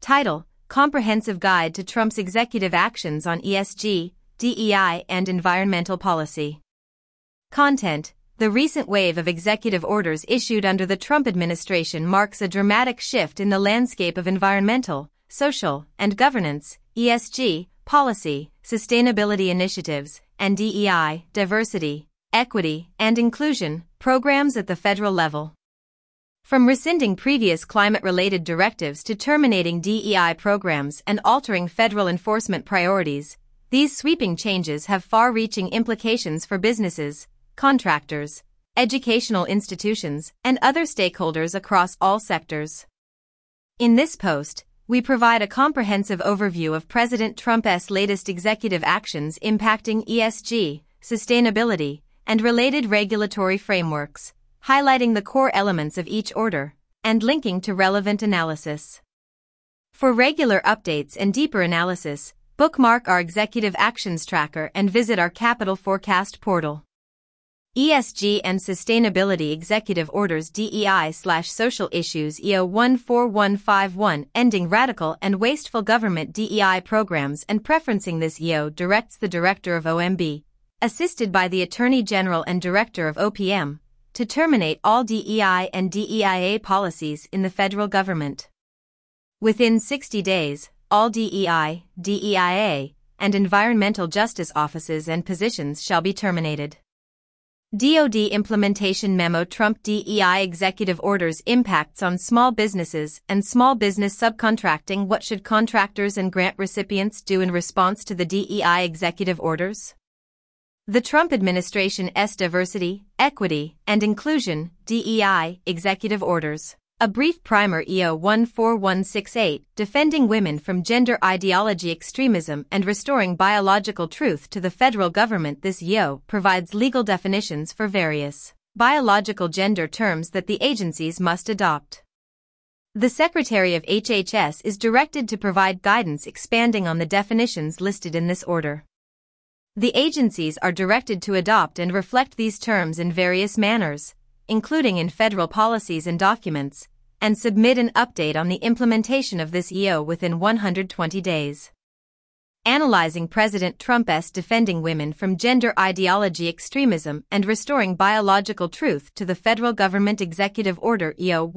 Title: Comprehensive Guide to Trump's Executive Actions on ESG, DEI and Environmental Policy. Content: The recent wave of executive orders issued under the Trump administration marks a dramatic shift in the landscape of environmental, social, and governance, ESG, policy, sustainability initiatives, and DEI, diversity, equity, and inclusion, programs at the federal level. From rescinding previous climate-related directives to terminating DEI programs and altering federal enforcement priorities, these sweeping changes have far-reaching implications for businesses, contractors, educational institutions, and other stakeholders across all sectors. In this post, we provide a comprehensive overview of President Trump's latest executive actions impacting ESG, sustainability, and related regulatory frameworks, highlighting the core elements of each order, and linking to relevant analysis. For regular updates and deeper analysis, bookmark our Executive Actions Tracker and visit our Capital Forecast portal. ESG and Sustainability Executive Orders DEI/Social Issues EO 14151 Ending Radical and Wasteful Government DEI Programs and Preferencing This EO directs the Director of OMB, assisted by the Attorney General and Director of OPM, to terminate all DEI and DEIA policies in the federal government. Within 60 days, all DEI, DEIA, and environmental justice offices and positions shall be terminated. DoD Implementation Memo: Trump DEI Executive Orders Impacts on Small Businesses and Small Business Subcontracting. What should contractors and grant recipients do in response to the DEI executive orders? The Trump administration's Diversity, Equity, and Inclusion (DEI) executive orders. A brief primer. EO 14168, Defending Women from Gender Ideology Extremism and Restoring Biological Truth to the Federal Government. This EO provides legal definitions for various biological gender terms that the agencies must adopt. The Secretary of HHS is directed to provide guidance expanding on the definitions listed in this order. The agencies are directed to adopt and reflect these terms in various manners, including in federal policies and documents, and submit an update on the implementation of this EO within 120 days. Analyzing President Trump's Defending Women from Gender Ideology Extremism and Restoring Biological Truth to the Federal Government Executive Order EO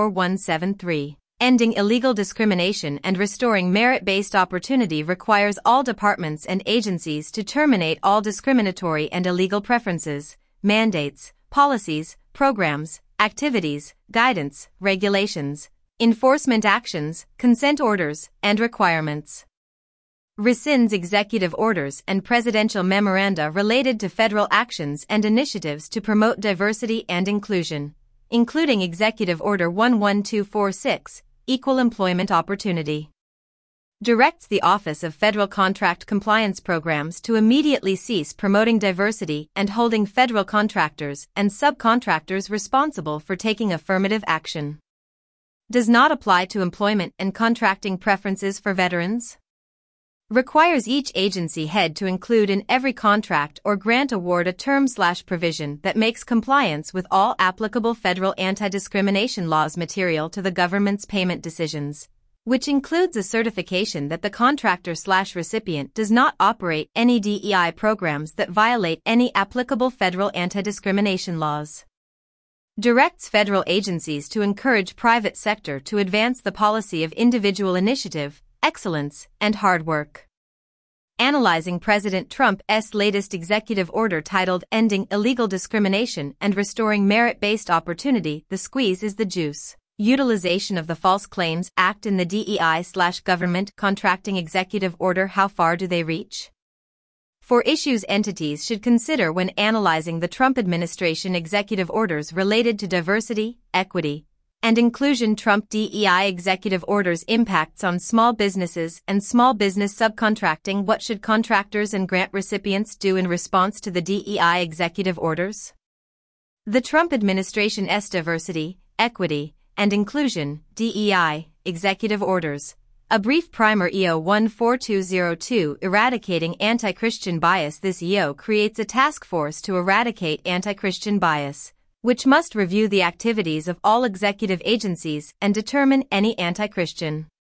14173. Ending Illegal Discrimination and Restoring Merit-Based Opportunity requires all departments and agencies to terminate all discriminatory and illegal preferences, mandates, policies, programs, activities, guidance, regulations, enforcement actions, consent orders, and requirements. Rescinds executive orders and presidential memoranda related to federal actions and initiatives to promote diversity and inclusion, including Executive Order 11246, Equal Employment Opportunity. Directs the Office of Federal Contract Compliance Programs to immediately cease promoting diversity and holding federal contractors and subcontractors responsible for taking affirmative action. Does not apply to employment and contracting preferences for veterans. Requires each agency head to include in every contract or grant award a term/provision that makes compliance with all applicable federal anti-discrimination laws material to the government's payment decisions, which includes a certification that the contractor/recipient does not operate any DEI programs that violate any applicable federal anti-discrimination laws. Directs federal agencies to encourage private sector to advance the policy of individual initiative, excellence, and hard work. Analyzing President Trump's latest executive order titled Ending Illegal Discrimination and Restoring Merit-Based Opportunity. The squeeze is the juice. Utilization of the False Claims Act in the DEI/government contracting executive order. How far do they reach? For issues entities should consider when analyzing the Trump administration executive orders related to diversity, equity, and inclusion. Trump DEI executive orders impacts on small businesses and small business subcontracting. What should contractors and grant recipients do in response to the DEI executive orders? The Trump administration's Diversity, Equity, and Inclusion (DEI) executive orders. A brief primer. EO 14202 Eradicating Anti-Christian Bias. This EO creates a task force to eradicate anti-Christian bias, which must review the activities of all executive agencies and determine any anti-Christian